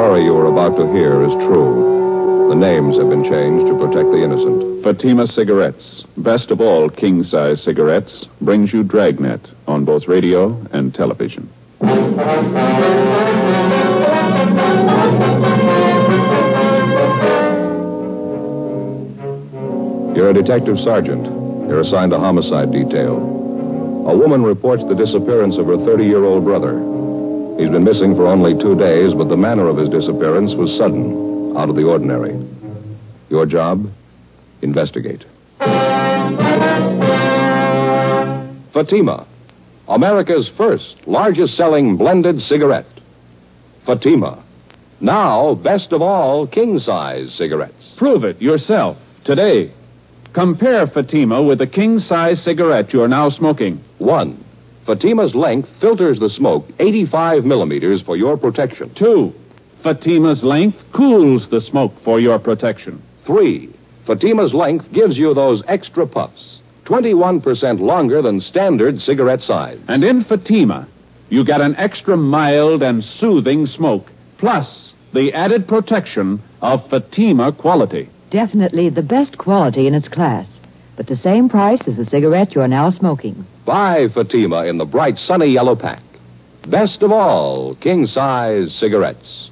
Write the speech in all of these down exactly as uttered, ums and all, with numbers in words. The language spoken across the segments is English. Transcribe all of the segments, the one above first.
story you are about to hear is true. The names have been changed to protect the innocent. Fatima Cigarettes, best of all king-size cigarettes, brings you Dragnet on both radio and television. You're a detective sergeant. You're assigned a homicide detail. A woman reports the disappearance of her thirty-year-old brother. He's been missing for only two days, but the manner of his disappearance was sudden, out of the ordinary. Your job? Investigate. Fatima, America's first, largest-selling blended cigarette. Fatima, now best of all king-size cigarettes. Prove it yourself today. Compare Fatima with the king-size cigarette you're now smoking. One, Fatima's length filters the smoke eighty-five millimeters for your protection. Two, Fatima's length cools the smoke for your protection. Three, Fatima's length gives you those extra puffs, twenty-one percent longer than standard cigarette size. And in Fatima, you get an extra mild and soothing smoke, plus the added protection of Fatima quality. Definitely the best quality in its class, but the same price as the cigarette you're now smoking. Buy Fatima in the bright sunny yellow pack. Best of all king-size cigarettes.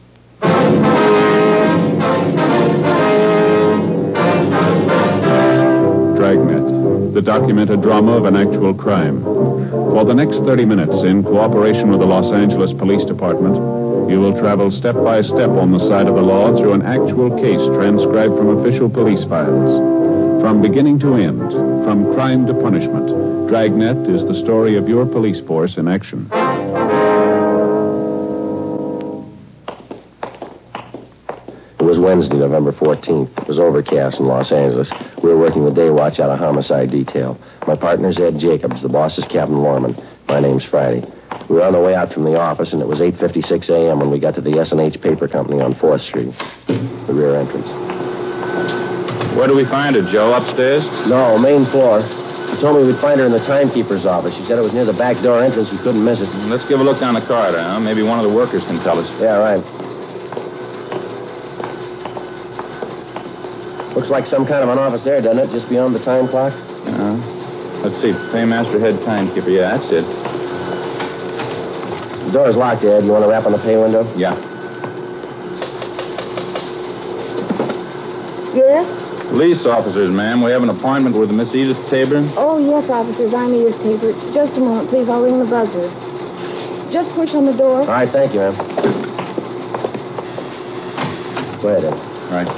Dragnet, the documented drama of an actual crime. For the next thirty minutes, in cooperation with the Los Angeles Police Department, you will travel step by step on the side of the law through an actual case transcribed from official police files. From beginning to end, from crime to punishment, Dragnet is the story of your police force in action. It was Wednesday, November fourteenth. It was overcast in Los Angeles. We were working the day watch out of homicide detail. My partner's Ed Jacobs. The boss is Captain Lorman. My name's Friday. We were on the way out from the office, and it was eight fifty-six a.m. when we got to the S and H Paper Company on fourth Street, the rear entrance. Where do we find her, Joe? Upstairs? No, main floor. She told me we'd find her in the timekeeper's office. She said it was near the back door entrance. We couldn't miss it. Let's give a look down the corridor, huh? Maybe one of the workers can tell us. Yeah, right. Looks like some kind of an office there, doesn't it? Just beyond the time clock? Uh, let's see. Paymaster, head timekeeper. Yeah, that's it. The door's locked, Ed. You want to rap on the pay window? Yeah. Yes? Police officers, ma'am. We have an appointment with Miss Edith Tabor. Oh, yes, officers. I'm Edith Tabor. Just a moment, please. I'll ring the buzzer. Just push on the door. All right, thank you, ma'am. Go ahead, Ed. All right.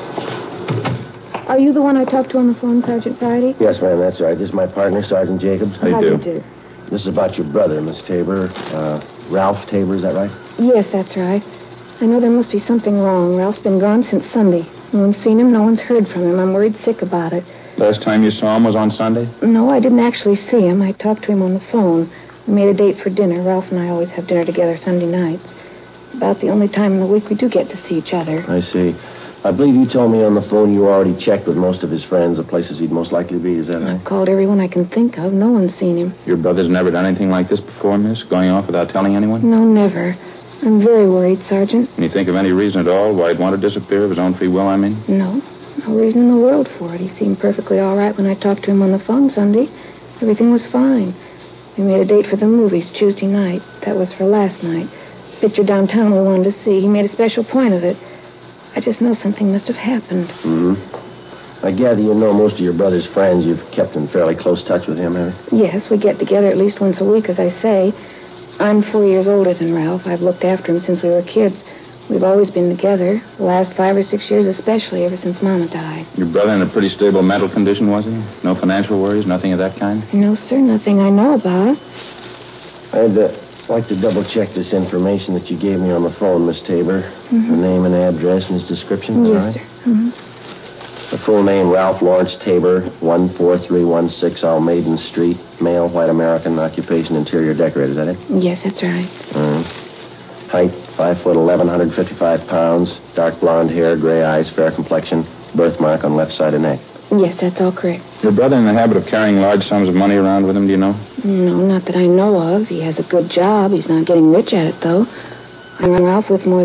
Are you the one I talked to on the phone, Sergeant Friday? Yes, ma'am, that's right. This is my partner, Sergeant Jacobs. How do you How do? do you do? This is about your brother, Miss Tabor. Uh, Ralph Tabor, is that right? Yes, that's right. I know there must be something wrong. Ralph's been gone since Sunday. No one's seen him. No one's heard from him. I'm worried sick about it. Last time you saw him was on Sunday? No, I didn't actually see him. I talked to him on the phone. We made a date for dinner. Ralph and I always have dinner together Sunday nights. It's about the only time in the week we do get to see each other. I see. I believe you told me on the phone you already checked with most of his friends the places he'd most likely be. Is that right? I've called everyone I can think of. No one's seen him. Your brother's never done anything like this before, miss? Going off without telling anyone? No, never. I'm very worried, Sergeant. Can you think of any reason at all why he'd want to disappear of his own free will, I mean? No. No reason in the world for it. He seemed perfectly all right when I talked to him on the phone Sunday. Everything was fine. We made a date for the movies Tuesday night. That was for last night. Picture downtown we wanted to see. He made a special point of it. I just know something must have happened. Mm-hmm. I gather you know most of your brother's friends. You've kept in fairly close touch with him, have you? Yes, we get together at least once a week, as I say. I'm four years older than Ralph. I've looked after him since we were kids. We've always been together, the last five or six years especially, ever since Mama died. Your brother in a pretty stable mental condition, was he? No financial worries, nothing of that kind? No, sir, nothing I know about. I'd uh, like to double-check this information that you gave me on the phone, Miss Tabor. Mm-hmm. The name and address and his description, is that Yes, right? sir. Mm-hmm. The full name, Ralph Lawrence Tabor, one four three one six Almaden Street, male, white American, occupation, interior decorator. Is that it? Yes, that's right. Uh, height, five foot eleven, one hundred fifty-five pounds, dark blonde hair, gray eyes, fair complexion, birthmark on left side of neck. Yes, that's all correct. Your brother in the habit of carrying large sums of money around with him, do you know? No, not that I know of. He has a good job. He's not getting rich at it, though. I run Ralph with more than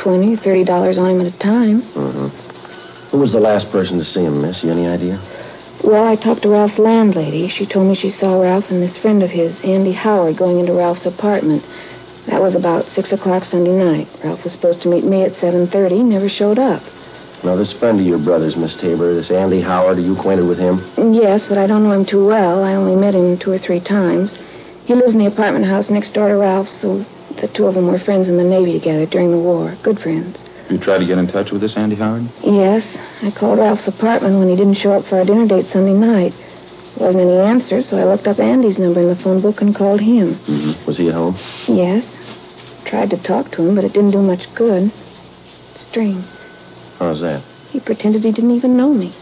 twenty, thirty dollars on him at a time. Mm-hmm. Who was the last person to see him, miss? You any idea? Well, I talked to Ralph's landlady. She told me she saw Ralph and this friend of his, Andy Howard, going into Ralph's apartment. That was about six o'clock Sunday night. Ralph was supposed to meet me at seven thirty, never showed up. Now, this friend of your brother's, Miss Tabor, this Andy Howard, are you acquainted with him? Yes, but I don't know him too well. I only met him two or three times. He lives in the apartment house next door to Ralph's, so the two of them were friends in the Navy together during the war. Good friends. You tried to get in touch with this Andy Howard? Yes. I called Ralph's apartment when he didn't show up for our dinner date Sunday night. There wasn't any answer, so I looked up Andy's number in the phone book and called him. Mm-hmm. Was he at home? Yes. Tried to talk to him, but it didn't do much good. Strange. How's that? He pretended he didn't even know me.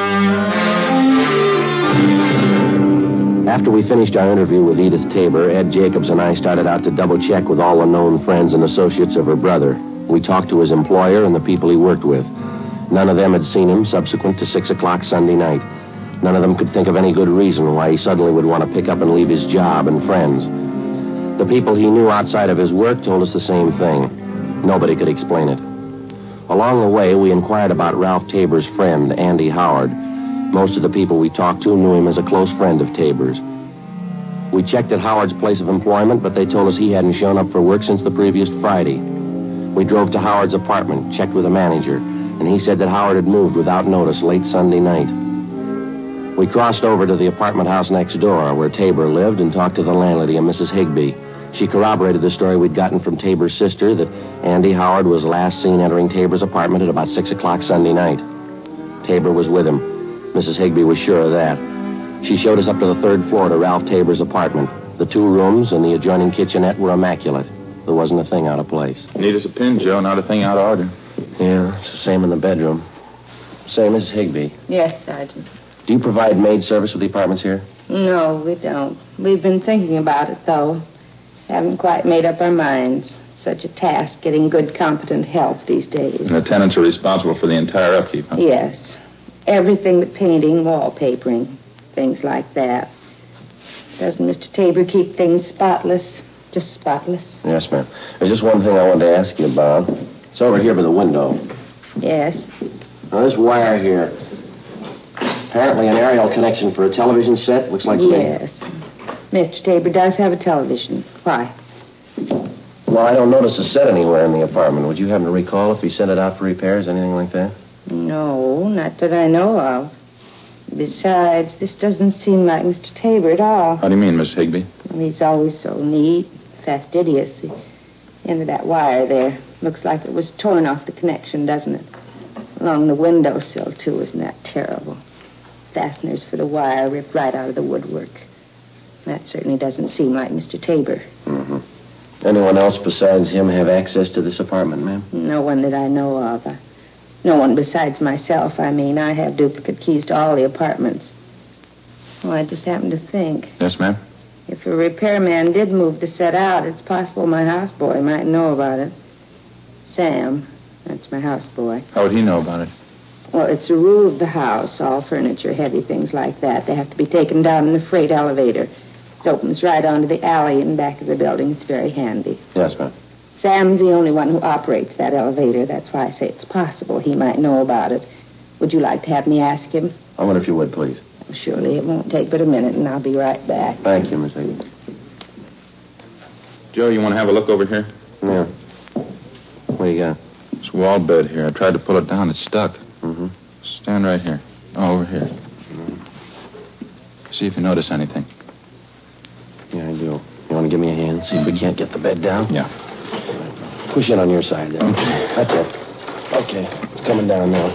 After we finished our interview with Edith Tabor, Ed Jacobs and I started out to double-check with all the known friends and associates of her brother. We talked to his employer and the people he worked with. None of them had seen him subsequent to six o'clock Sunday night. None of them could think of any good reason why he suddenly would want to pick up and leave his job and friends. The people he knew outside of his work told us the same thing. Nobody could explain it. Along the way, we inquired about Ralph Tabor's friend, Andy Howard. Most of the people we talked to knew him as a close friend of Tabor's. We checked at Howard's place of employment, but they told us he hadn't shown up for work since the previous Friday. We drove to Howard's apartment, checked with the manager, and he said that Howard had moved without notice late Sunday night. We crossed over to the apartment house next door, where Tabor lived, and talked to the landlady, a Missus Higbee. She corroborated the story we'd gotten from Tabor's sister that Andy Howard was last seen entering Tabor's apartment at about six o'clock Sunday night. Tabor was with him. Missus Higbee was sure of that. She showed us up to the third floor to Ralph Tabor's apartment. The two rooms and the adjoining kitchenette were immaculate. There wasn't a thing out of place. Neat as a pin, Joe. Not a thing out of order. Yeah, it's the same in the bedroom. Say, Missus Higbee. Yes, Sergeant. Do you provide maid service with the apartments here? No, we don't. We've been thinking about it, though. Haven't quite made up our minds. Such a task, getting good, competent help these days. And the tenants are responsible for the entire upkeep, huh? Yes. Everything but painting, wallpapering, things like that. Doesn't Mister Tabor keep things spotless? Just spotless? Yes, ma'am. There's just one thing I wanted to ask you about. It's over here by the window. Yes. Now, this wire here, apparently an aerial connection for a television set. Looks like... Yes. Mister Tabor does have a television. Why? Well, I don't notice a set anywhere in the apartment. Would you happen to recall if he sent it out for repairs, anything like that? No, not that I know of. Besides, this doesn't seem like Mister Tabor at all. How do you mean, Miss Higbee? Well, he's always so neat, fastidious. The end of that wire there looks like it was torn off the connection, doesn't it? Along the windowsill, too. Isn't that terrible? Fasteners for the wire ripped right out of the woodwork. That certainly doesn't seem like Mister Tabor. Mm-hmm. Anyone else besides him have access to this apartment, ma'am? No one that I know of. I, no one besides myself, I mean. I have duplicate keys to all the apartments. Well, I just happened to think. Yes, ma'am? If a repairman did move the set out, it's possible my houseboy might know about it. Sam, that's my houseboy. How would he know about it? Well, it's a rule of the house. All furniture, heavy things like that, they have to be taken down in the freight elevator. It opens right onto the alley in back of the building. It's very handy. Yes, ma'am. Sam's the only one who operates that elevator. That's why I say it's possible he might know about it. Would you like to have me ask him? I wonder if you would, please. Well, surely. It won't take but a minute, and I'll be right back. Thank you, Miss Higbee. Joe, you want to have a look over here? Yeah. What do you got? This wall bed here. I tried to pull it down. It's stuck. Mm-hmm. Stand right here. Oh, over here. Mm-hmm. See if you notice anything. Yeah, I do. You want to give me a hand? See if we can't get the bed down? Yeah. Push in on your side there. Okay. That's it. Okay. It's coming down now.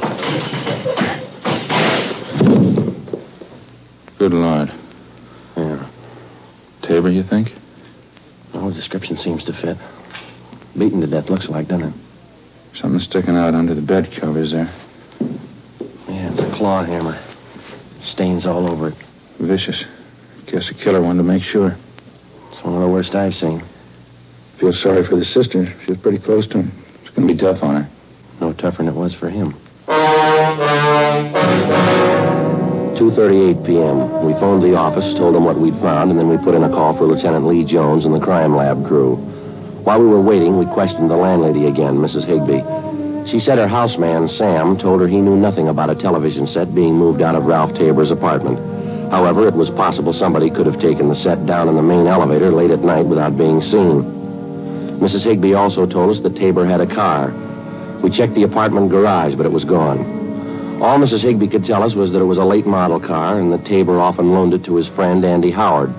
Good Lord. Yeah. Tabor, you think? Oh, the description seems to fit. Beaten to death, looks like, doesn't it? Something sticking out under the bed covers there. Yeah, it's a claw hammer. Stains all over it. Vicious. Guess the killer wanted to make sure. It's one of the worst I've seen. Feel sorry for the sister. She was pretty close to him. It's going to be tough on her. No tougher than it was for him. two thirty-eight p.m. We phoned the office, told them what we'd found, and then we put in a call for Lieutenant Lee Jones and the crime lab crew. While we were waiting, we questioned the landlady again, Missus Higbee. She said her houseman, Sam, told her he knew nothing about a television set being moved out of Ralph Tabor's apartment. However, it was possible somebody could have taken the set down in the main elevator late at night without being seen. Missus Higbee also told us that Tabor had a car. We checked the apartment garage, but it was gone. All Missus Higbee could tell us was that it was a late model car and that Tabor often loaned it to his friend, Andy Howard.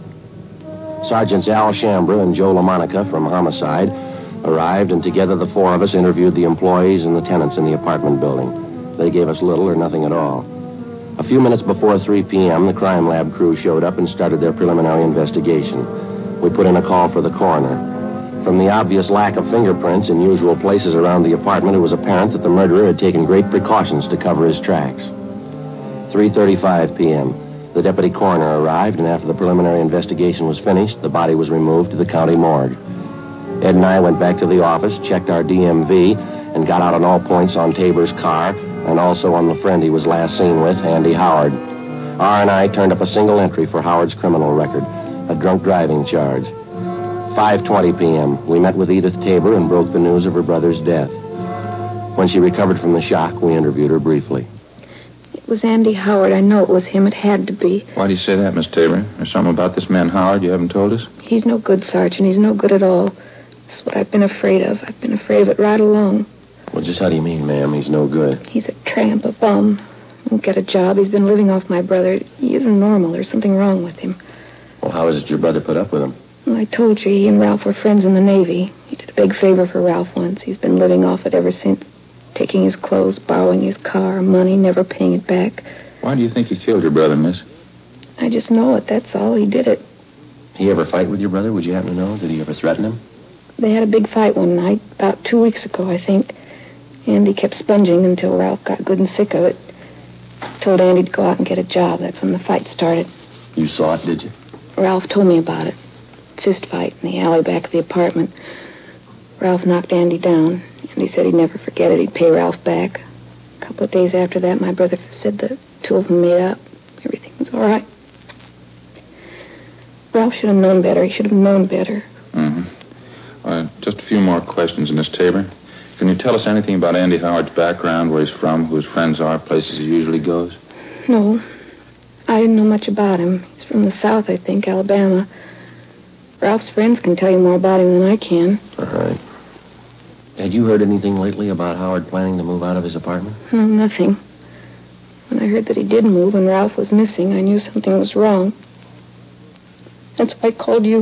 Sergeants Al Shambra and Joe LaMonica from Homicide arrived, and together the four of us interviewed the employees and the tenants in the apartment building. They gave us little or nothing at all. A few minutes before three p.m., the crime lab crew showed up and started their preliminary investigation. We put in a call for the coroner. From the obvious lack of fingerprints in usual places around the apartment, it was apparent that the murderer had taken great precautions to cover his tracks. three thirty-five p.m., the deputy coroner arrived, and after the preliminary investigation was finished, the body was removed to the county morgue. Ed and I went back to the office, checked our D M V, and got out on all points on Tabor's car, and also on the friend he was last seen with, Andy Howard. R and I turned up a single entry for Howard's criminal record, a drunk driving charge. five twenty p.m., we met with Edith Tabor and broke the news of her brother's death. When she recovered from the shock, we interviewed her briefly. It was Andy Howard. I know it was him. It had to be. Why do you say that, Miss Tabor? There's something about this man Howard you haven't told us? He's no good, Sergeant. He's no good at all. That's what I've been afraid of. I've been afraid of it right along. Well, just how do you mean, ma'am? He's no good. He's a tramp, a bum. Won't get a job. He's been living off my brother. He isn't normal. There's something wrong with him. Well, how is it your brother put up with him? Well, I told you he and Ralph were friends in the Navy. He did a big favor for Ralph once. He's been living off it ever since. Taking his clothes, borrowing his car, money, never paying it back. Why do you think he killed your brother, miss? I just know it. That's all. He did it. He ever fight with your brother? Would you happen to know? Did he ever threaten him? They had a big fight one night, about two weeks ago, I think. Andy kept sponging until Ralph got good and sick of it. Told Andy to go out and get a job. That's when the fight started. You saw it, did you? Ralph told me about it. Fist fight in the alley back of the apartment. Ralph knocked Andy down. Andy said he'd never forget it. He'd pay Ralph back. A couple of days after that, my brother said the two of them made up. Everything was all right. Ralph should have known better. He should have known better. Mm-hmm. Uh, just a few more questions, Miss Tabor. Can you tell us anything about Andy Howard's background, where he's from, who his friends are, places he usually goes? No. I didn't know much about him. He's from the South, I think, Alabama. Ralph's friends can tell you more about him than I can. All right. Had you heard anything lately about Howard planning to move out of his apartment? No, nothing. When I heard that he did move and Ralph was missing, I knew something was wrong. That's why I called you.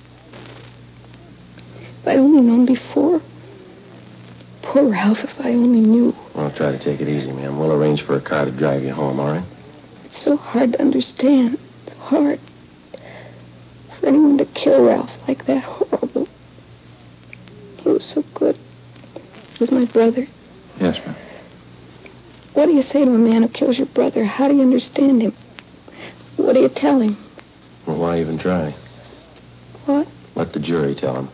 If I'd only known before. Poor Ralph, if I only knew. Well, try to take it easy, ma'am. We'll arrange for a car to drive you home, all right? It's so hard to understand. It's hard. For anyone to kill Ralph like that, horrible. He was so good. He was my brother. Yes, ma'am. What do you say to a man who kills your brother? How do you understand him? What do you tell him? Well, why even try? What? Let the jury tell him.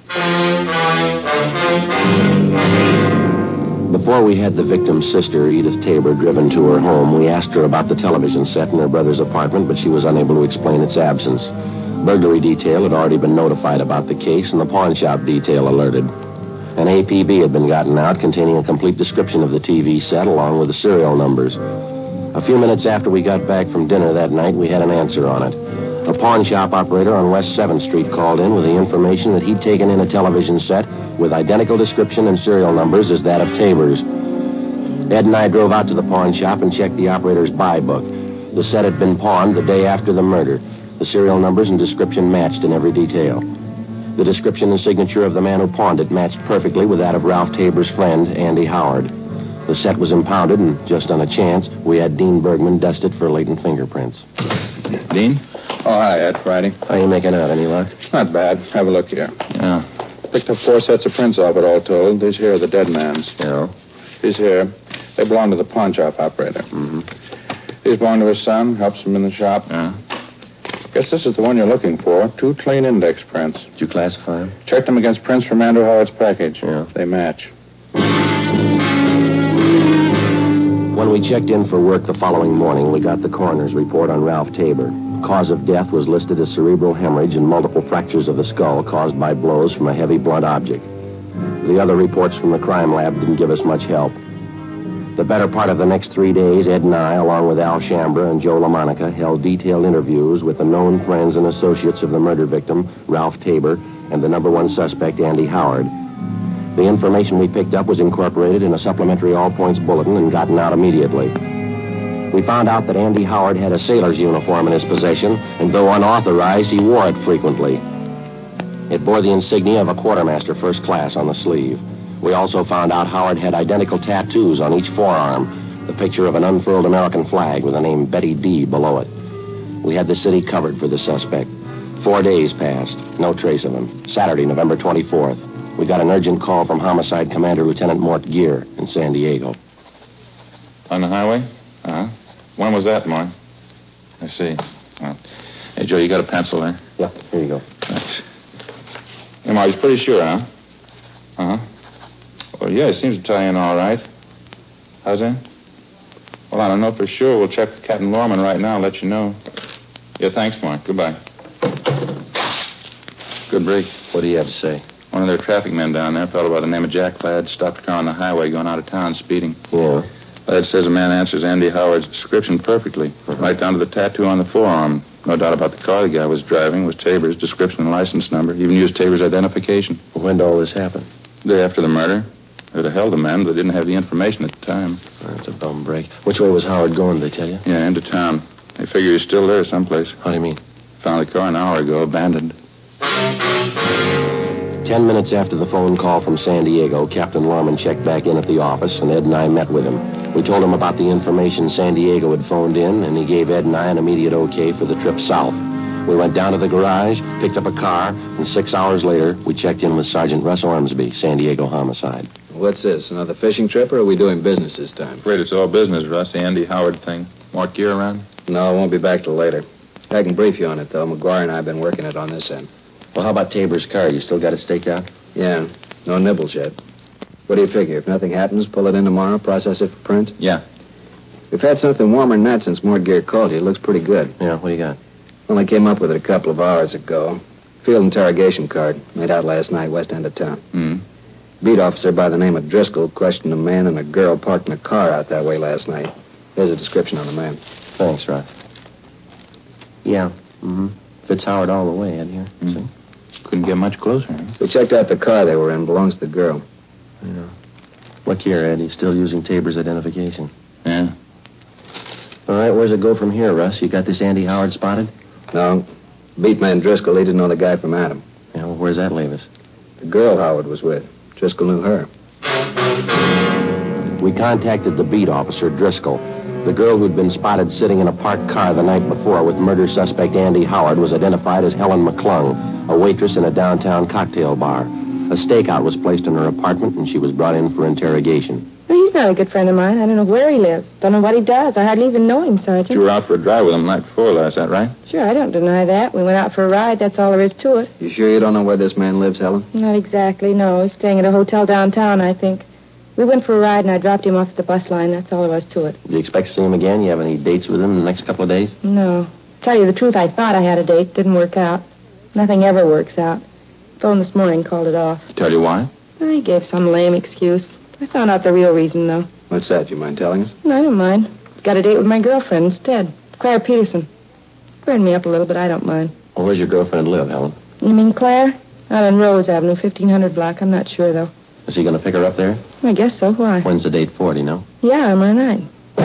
Before we had the victim's sister, Edith Tabor, driven to her home, we asked her about the television set in her brother's apartment, but she was unable to explain its absence. Burglary detail had already been notified about the case, and the pawn shop detail alerted. An A P B had been gotten out containing a complete description of the T V set along with the serial numbers. A few minutes after we got back from dinner that night, we had an answer on it. A pawn shop operator on West seventh Street called in with the information that he'd taken in a television set with identical description and serial numbers as that of Tabor's. Ed and I drove out to the pawn shop and checked the operator's buy book. The set had been pawned the day after the murder. The serial numbers and description matched in every detail. The description and signature of the man who pawned it matched perfectly with that of Ralph Tabor's friend, Andy Howard. The set was impounded, and just on a chance, we had Dean Bergman dust it for latent fingerprints. Dean? Oh, hi, Ed. Friday. How you making out? Any luck? Not bad. Have a look here. Yeah. Picked up four sets of prints off it, all told. These here are the dead man's. Yeah. These here, they belong to the pawn shop operator. Mm-hmm. These belong to his son, helps him in the shop. Yeah. Guess this is the one you're looking for. Two clean index prints. Did you classify them? Checked them against prints from Andrew Howard's package. Yeah. They match. When When we checked in for work the following morning, we got the coroner's report on Ralph Tabor. Cause of death was listed as cerebral hemorrhage and multiple fractures of the skull caused by blows from a heavy blunt object. The other reports from the crime lab didn't give us much help. The better part of the next three days, Ed and I, along with Al Shambra and Joe LaMonica, held detailed interviews with the known friends and associates of the murder victim, Ralph Tabor, and the number one suspect, Andy Howard. The information we picked up was incorporated in a supplementary all-points bulletin and gotten out immediately. We found out that Andy Howard had a sailor's uniform in his possession, and though unauthorized, he wore it frequently. It bore the insignia of a quartermaster first class on the sleeve. We also found out Howard had identical tattoos on each forearm, the picture of an unfurled American flag with the name Betty D below it. We had the city covered for the suspect. Four days passed, no trace of him. Saturday, November twenty-fourth. We got an urgent call from Homicide Commander Lieutenant Mort Gear in San Diego. On the highway? Uh-huh. When was that, Mort? I see. Well, hey, Joe, you got a pencil there? Yeah, here you go. Thanks. Hey, Mort, he's pretty sure, huh? Uh-huh. Well, yeah, it seems to tie in all right. How's that? Well, I don't know for sure. We'll check with Captain Lorman right now and let you know. Yeah, thanks, Mort. Goodbye. Good break. What do you have to say? One of their traffic men down there, a fellow by the name of Jack Ladd, stopped a car on the highway going out of town speeding. Yeah. Ladd says a man answers Andy Howard's description perfectly, uh-huh. right down to the tattoo on the forearm. No doubt about the car the guy was driving was Tabor's description and license number. Even used Tabor's identification. When did all this happen? The day after the murder. They'd have held the man, but they didn't have the information at the time. That's a bum break. Which way was Howard going, did they tell you? Yeah, into town. They figure he's still there someplace. How do you mean? Found the car an hour ago, abandoned. Ten minutes after the phone call from San Diego, Captain Lorman checked back in at the office, and Ed and I met with him. We told him about the information San Diego had phoned in, and he gave Ed and I an immediate okay for the trip south. We went down to the garage, picked up a car, and six hours later, we checked in with Sergeant Russ Ormsby, San Diego Homicide. What's this, another fishing trip, or are we doing business this time? Afraid it's all business, Russ. The Andy Howard thing. Mort Gear around? No, I won't be back till later. I can brief you on it, though. McGuire and I have been working it on this end. Well, how about Tabor's car? You still got it staked out? Yeah, no nibbles yet. What do you figure? If nothing happens, pull it in tomorrow, process it for prints? Yeah. We've had something warmer than that since Mort Gear called you. It looks pretty good. Yeah, what do you got? Well, I came up with it a couple of hours ago. Field interrogation card, made out last night, west end of town. Hmm. Beat officer by the name of Driscoll questioned a man and a girl parked in a car out that way last night. There's a description on the man. Thanks, Russ. Yeah, mm-hmm. Fits Howard all the way in here. Mm. See? Couldn't get much closer, huh? We checked out the car they were in. Belongs to the girl. Yeah. Look here, Ed. He's still using Tabor's identification. Yeah. All right, where's it go from here, Russ? You got this Andy Howard spotted? No. Beat man Driscoll, he didn't know the guy from Adam. Yeah, well, where's that leave us? The girl Howard was with. Driscoll knew her. We contacted the beat officer, Driscoll. The girl who'd been spotted sitting in a parked car the night before with murder suspect Andy Howard was identified as Helen McClung, a waitress in a downtown cocktail bar. A stakeout was placed in her apartment, and she was brought in for interrogation. Well, he's not a good friend of mine. I don't know where he lives. Don't know what he does. I hardly even know him, Sergeant. You were out for a drive with him the night before last, is that right? Sure, I don't deny that. We went out for a ride. That's all there is to it. You sure you don't know where this man lives, Helen? Not exactly, no. He's staying at a hotel downtown, I think. We went for a ride, and I dropped him off at the bus line. That's all there was to it. Do you expect to see him again? You have any dates with him in the next couple of days? No. Tell you the truth, I thought I had a date. Didn't work out. Nothing ever works out. Phoned this morning, called it off. Tell you why? I gave some lame excuse. I found out the real reason, though. What's that? You mind telling us? No, I don't mind. Got a date with my girlfriend instead. Claire Peterson. Burned me up a little, but I don't mind. Well, where's your girlfriend live, Helen? You mean Claire? Out on Rose Avenue, fifteen hundred block. I'm not sure, though. Is he going to pick her up there? I guess so. Why? When's the date for, do you know? Yeah, tomorrow night.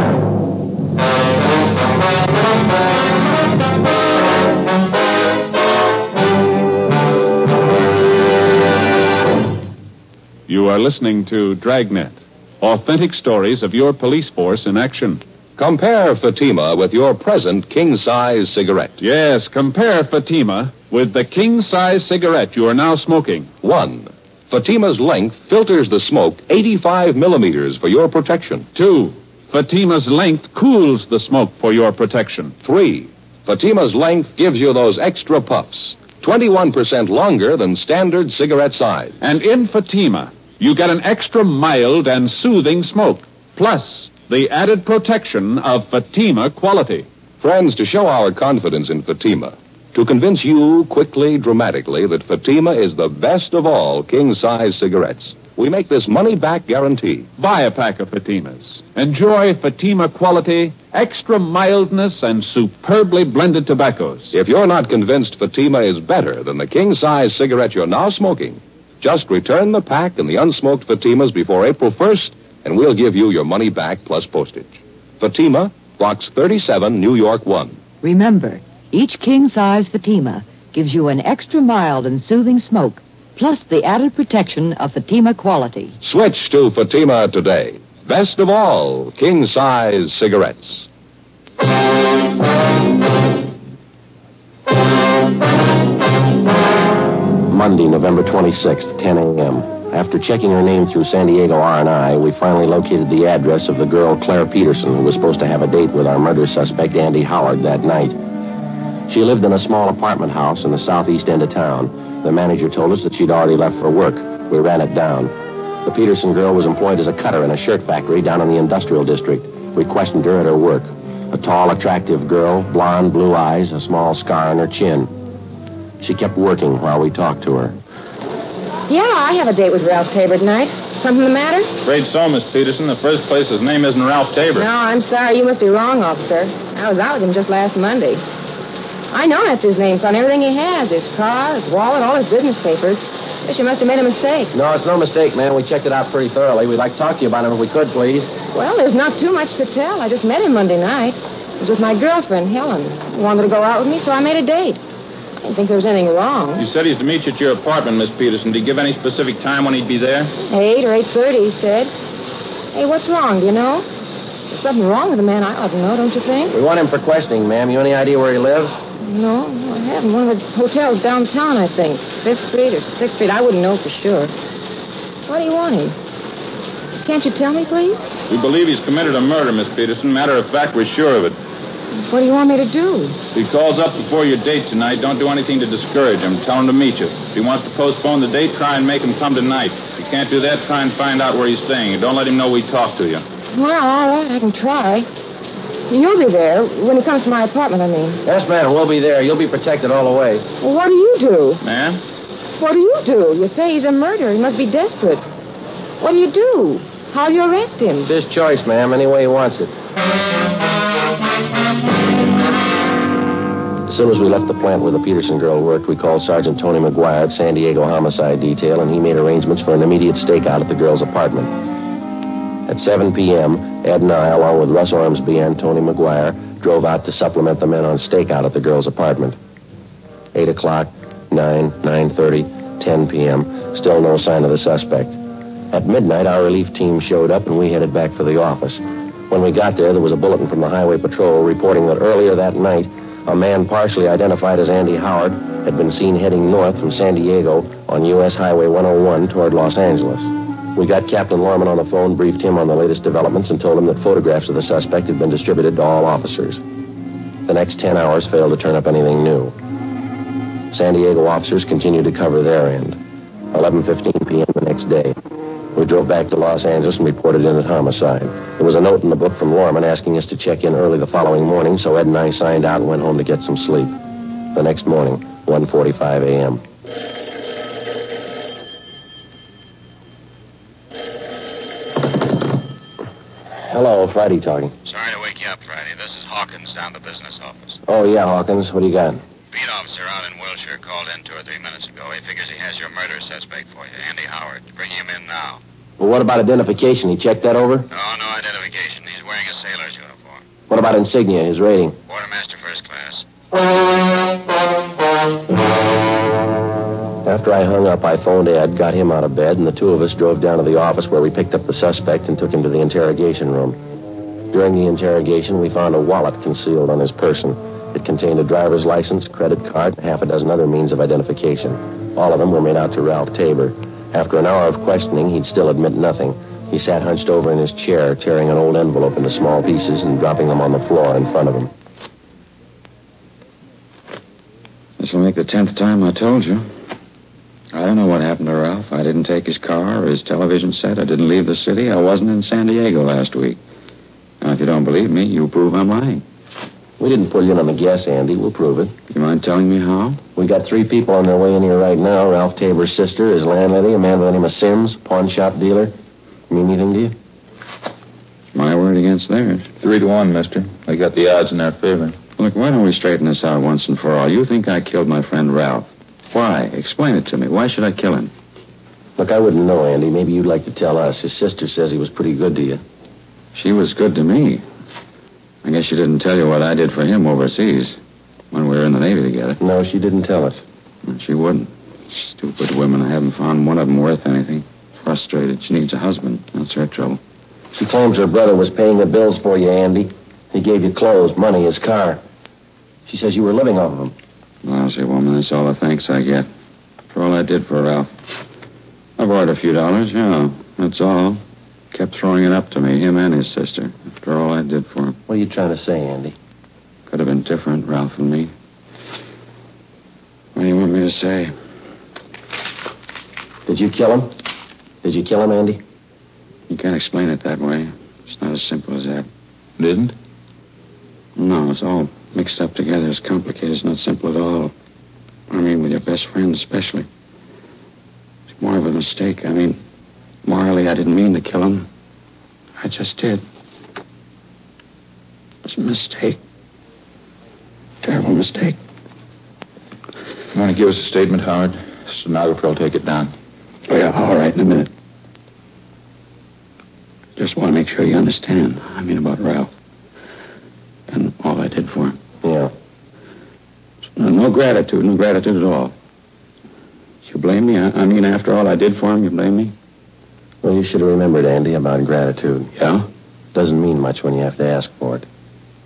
You are listening to Dragnet, authentic stories of your police force in action. Compare Fatima with your present king-size cigarette. Yes, compare Fatima with the king-size cigarette you are now smoking. One, Fatima's length filters the smoke eighty-five millimeters for your protection. Two, Fatima's length cools the smoke for your protection. Three, Fatima's length gives you those extra puffs, twenty-one percent longer than standard cigarette size. And in Fatima, you get an extra mild and soothing smoke. Plus, the added protection of Fatima quality. Friends, to show our confidence in Fatima, to convince you quickly, dramatically, that Fatima is the best of all king-size cigarettes, we make this money-back guarantee. Buy a pack of Fatimas. Enjoy Fatima quality, extra mildness, and superbly blended tobaccos. If you're not convinced Fatima is better than the king-size cigarette you're now smoking, just return the pack and the unsmoked Fatimas before April first, and we'll give you your money back plus postage. Fatima, Box thirty-seven, New York one. Remember, each king-size Fatima gives you an extra mild and soothing smoke, plus the added protection of Fatima quality. Switch to Fatima today. Best of all, king-size cigarettes. Monday, November twenty-sixth, ten a.m. After checking her name through San Diego R and I, we finally located the address of the girl Claire Peterson, who was supposed to have a date with our murder suspect, Andy Howard, that night. She lived in a small apartment house in the southeast end of town. The manager told us that she'd already left for work. We ran it down. The Peterson girl was employed as a cutter in a shirt factory down in the industrial district. We questioned her at her work. A tall, attractive girl, blonde, blue eyes, a small scar on her chin. She kept working while we talked to her. Yeah, I have a date with Ralph Tabor tonight. Something the matter? Afraid so, Miss Peterson. The first place, his name isn't Ralph Tabor. No, I'm sorry. You must be wrong, officer. I was out with him just last Monday. I know that's his name on everything he has. His car, his wallet, all his business papers. Guess you must have made a mistake. No, it's no mistake, ma'am. We checked it out pretty thoroughly. We'd like to talk to you about him if we could, please. Well, there's not too much to tell. I just met him Monday night. He was with my girlfriend, Helen. He wanted to go out with me, so I made a date. I didn't think there was anything wrong. You said he's to meet you at your apartment, Miss Peterson. Did he give any specific time when he'd be there? Eight or eight thirty, he said. Hey, what's wrong? Do you know? There's something wrong with the man. I ought to know, don't you think? We want him for questioning, ma'am. You any idea where he lives? No, I haven't. One of the hotels downtown, I think. Fifth Street or Sixth Street. I wouldn't know for sure. Why do you want him? Can't you tell me, please? We believe he's committed a murder, Miss Peterson. Matter of fact, we're sure of it. What do you want me to do? If he calls up before your date tonight, don't do anything to discourage him. Tell him to meet you. If he wants to postpone the date, try and make him come tonight. If you can't do that, try and find out where he's staying. Don't let him know we talked to you. Well, all right, I can try. You'll be there when he comes to my apartment, I mean. Yes, ma'am, we'll be there. You'll be protected all the way. Well, what do you do? Ma'am? What do you do? You say he's a murderer. He must be desperate. What do you do? How'll you arrest him? It's his choice, ma'am, any way he wants it. As soon as we left the plant where the Peterson girl worked, we called Sergeant Tony McGuire at San Diego Homicide Detail, and he made arrangements for an immediate stakeout at the girl's apartment. At seven p.m., Ed and I, along with Russ Ormsby and Tony McGuire, drove out to supplement the men on stakeout at the girl's apartment. Eight o'clock, nine, nine thirty, ten p.m., still no sign of the suspect. At midnight, our relief team showed up, and we headed back for the office. When we got there, there was a bulletin from the Highway Patrol reporting that earlier that night, a man partially identified as Andy Howard had been seen heading north from San Diego on U S Highway one oh one toward Los Angeles. We got Captain Lorman on the phone, briefed him on the latest developments, and told him that photographs of the suspect had been distributed to all officers. The next ten hours failed to turn up anything new. San Diego officers continued to cover their end. eleven fifteen p.m. the next day. We drove back to Los Angeles and reported in at homicide. There was a note in the book from Lorman asking us to check in early the following morning, so Ed and I signed out and went home to get some sleep. The next morning, one forty-five a.m. Hello, Friday talking. Sorry to wake you up, Friday. This is Hawkins down at the business office. Oh, yeah, Hawkins. What do you got? Beat officer out in Wilshire called in two or three minutes ago. He figures he has your murder suspect for you, Andy Howard. Bringing him in now. Well, what about identification? He checked that over? No, no identification. He's wearing a sailor's uniform. What about insignia, his rating? Quartermaster first class. After I hung up, I phoned Ed, got him out of bed, and the two of us drove down to the office where we picked up the suspect and took him to the interrogation room. During the interrogation, we found a wallet concealed on his person. It contained a driver's license, credit card, and half a dozen other means of identification. All of them were made out to Ralph Tabor. After an hour of questioning, he'd still admit nothing. He sat hunched over in his chair, tearing an old envelope into small pieces and dropping them on the floor in front of him. This'll make the tenth time I told you. I don't know what happened to Ralph. I didn't take his car or his television set. I didn't leave the city. I wasn't in San Diego last week. Now, if you don't believe me, you prove I'm lying. We didn't pull you in on the guess, Andy. We'll prove it. You mind telling me how? We got three people on their way in here right now. Ralph Tabor's sister, his landlady, a man by the name of Sims, pawn shop dealer. Mean anything to you? My word against theirs. Three to one, mister. I got the odds in their favor. Look, why don't we straighten this out once and for all? You think I killed my friend Ralph. Why? Explain it to me. Why should I kill him? Look, I wouldn't know, Andy. Maybe you'd like to tell us. His sister says he was pretty good to you. She was good to me. I guess she didn't tell you what I did for him overseas when we were in the Navy together. No, she didn't tell us. She wouldn't. Stupid women. I haven't found one of them worth anything. Frustrated. She needs a husband. That's her trouble. She claims her brother was paying the bills for you, Andy. He gave you clothes, money, his car. She says you were living off of him. Lousy woman. That's all the thanks I get for all I did for Ralph. I borrowed a few dollars, yeah. That's all. Kept throwing it up to me, him and his sister, after all I did for him. What are you trying to say, Andy? Could have been different, Ralph and me. What do you want me to say? Did you kill him? Did you kill him, Andy? You can't explain it that way. It's not as simple as that. Didn't? No, it's all mixed up together. It's complicated. It's not simple at all. I mean, with your best friend especially. It's more of a mistake. I mean, morally, I didn't mean to kill him. I just did. It was a mistake. Terrible mistake. You want to give us a statement, Howard? The stenographer will take it down. Oh, yeah, all right, in a minute. Just want to make sure you understand. I mean about Ralph. And all I did for him. Yeah. No, no gratitude, no gratitude at all. You blame me? I, I mean, after all I did for him, you blame me? Well, you should have remembered, Andy, about gratitude. Yeah? Doesn't mean much when you have to ask for it.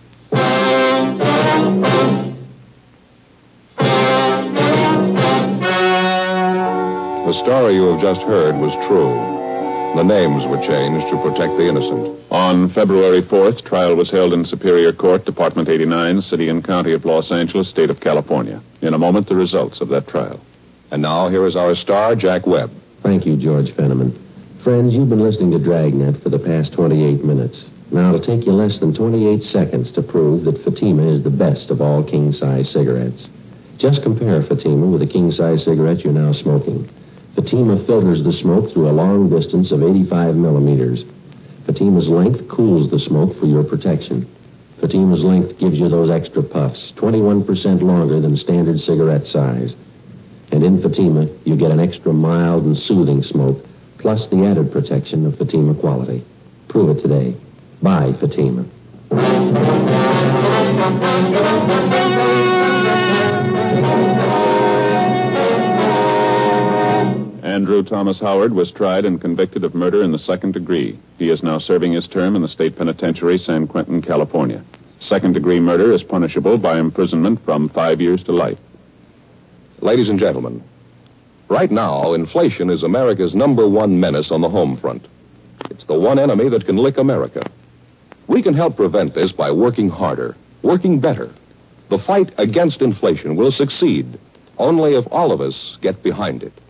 The story you have just heard was true. The names were changed to protect the innocent. On February fourth, trial was held in Superior Court, Department eighty-nine, City and County of Los Angeles, State of California. In a moment, the results of that trial. And now, here is our star, Jack Webb. Thank you, George Fenneman. Friends, you've been listening to Dragnet for the past twenty-eight minutes. Now, it'll take you less than twenty-eight seconds to prove that Fatima is the best of all king-size cigarettes. Just compare Fatima with the king-size cigarette you're now smoking. Fatima filters the smoke through a long distance of eighty-five millimeters. Fatima's length cools the smoke for your protection. Fatima's length gives you those extra puffs, twenty-one percent longer than standard cigarette size. And in Fatima, you get an extra mild and soothing smoke, plus the added protection of Fatima quality. Prove it today. Buy Fatima. Andrew Thomas Howard was tried and convicted of murder in the second degree. He is now serving his term in the state penitentiary, San Quentin, California. Second-degree murder is punishable by imprisonment from five years to life. Ladies and gentlemen, right now, inflation is America's number one menace on the home front. It's the one enemy that can lick America. We can help prevent this by working harder, working better. The fight against inflation will succeed only if all of us get behind it.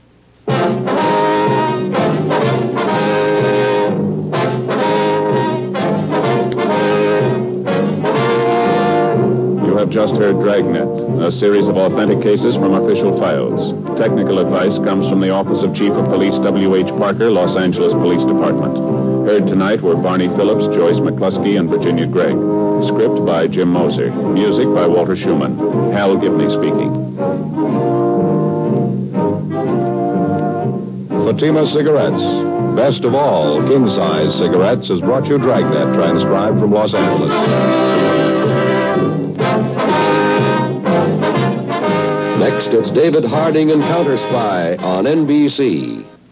You have just heard Dragnet, a series of authentic cases from official files. Technical advice comes from the Office of Chief of Police W H Parker, Los Angeles Police Department. Heard tonight were Barney Phillips, Joyce McCluskey, and Virginia Gregg. Script by Jim Moser. Music by Walter Schumann. Hal Gibney speaking. Fatima Cigarettes, best of all king-size cigarettes, has brought you Dragnet, transcribed from Los Angeles. Next, it's David Harding and Counter Spy on N B C.